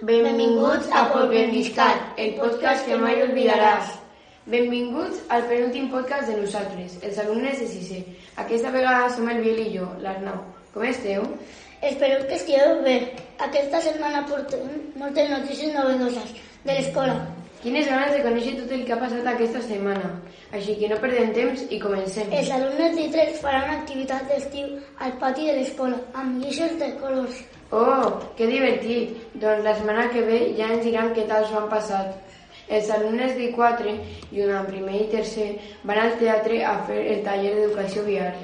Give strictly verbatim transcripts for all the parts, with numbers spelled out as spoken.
Benvinguts a Polverniscat, el podcast que mai oblidaràs. Benvinguts al penúltim podcast de nosaltres, els alumnes de sisè. Aquesta vegada som el Biel i jo, l'Arnau. Com esteu? Espero que estigueu bé. Aquesta setmana portem moltes notícies novedoses de l'escola. Quines ganes de conèixer tot el que ha passat aquesta setmana. Així que no perdem temps i comencem. Els alumnes d'I tres faran una activitat d'estiu al pati de l'escola, amb guixos de colors. Oh, que divertit! Doncs la setmana que ve ja ens diran què tal s'ho han passat. Els alumnes d'I quatre, junt amb primer i tercer, van al teatre a fer el taller d'educació viària.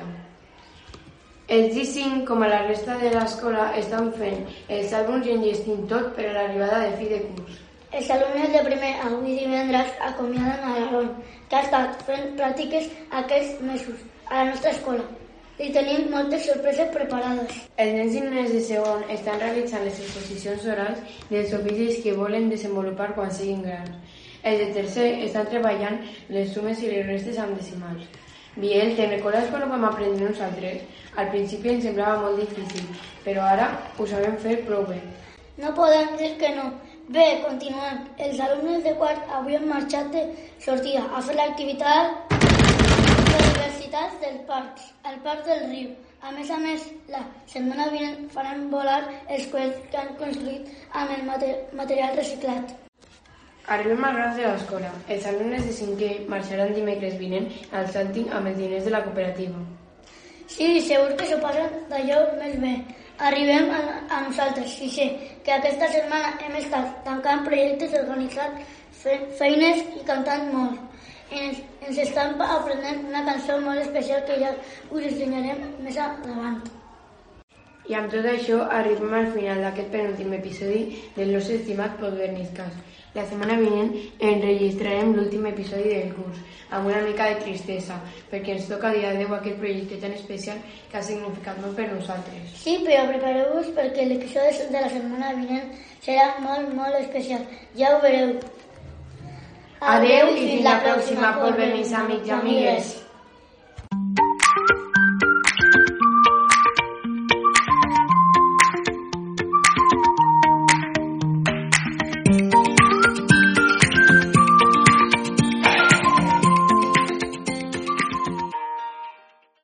Els d'I cinc, com a la resta de l'escola, estan fent els àlbums i enllestint tot per a l'arribada de fi de curs. Els alumnes de primer avui divendres acomiaden a l'Aaron, que ha estat fent pràctiques aquests mesos a la nostra escola. I tenim moltes sorpreses preparades. Els nens i nenes de segon estan realitzant les exposicions orals dels oficis que volen desenvolupar quan siguin grans. Els de tercer estan treballant les sumes i les restes amb decimals. Biel, te'n recordes quan ho vam aprendre nosaltres? Al principi ens semblava molt difícil, però ara ho sabem fer prou bé. No podem dir que no. Bé, continuem. Els alumnes de quart avui han marxat de sortida a fer l'activitat de diversitats del parc, al Parc del Riu. A més a més, la setmana vinent faran volar els coets que han construït amb el material reciclat. Arribem al gras de l'escola. Els alumnes de cinquè marxaran dimecres vinent al Salting amb els diners de la cooperativa. Sí, segur que s'ho passen d'allò més bé. Arribem a, a nosaltres, sisè, que aquesta setmana hem estat tancant projectes, organitzant fe, feines i cantant molt. Ens, ens estan aprenent una cançó molt especial que ja us ensenyarem més endavant. I amb tot això arribem al final d'aquest penúltim episodi del nostre estimat Polverniscat. La setmana vinent enregistrarem l'últim episodi del curs, amb una mica de tristesa, perquè ens toca dia deu aquest projecte tan especial que ha significat molt per nosaltres. Sí, però prepareu-vos perquè l'episodi de la setmana vinent serà molt, molt especial. Ja ho veureu. Adeu i fins la pròxima, Polvernis, amics i amigues.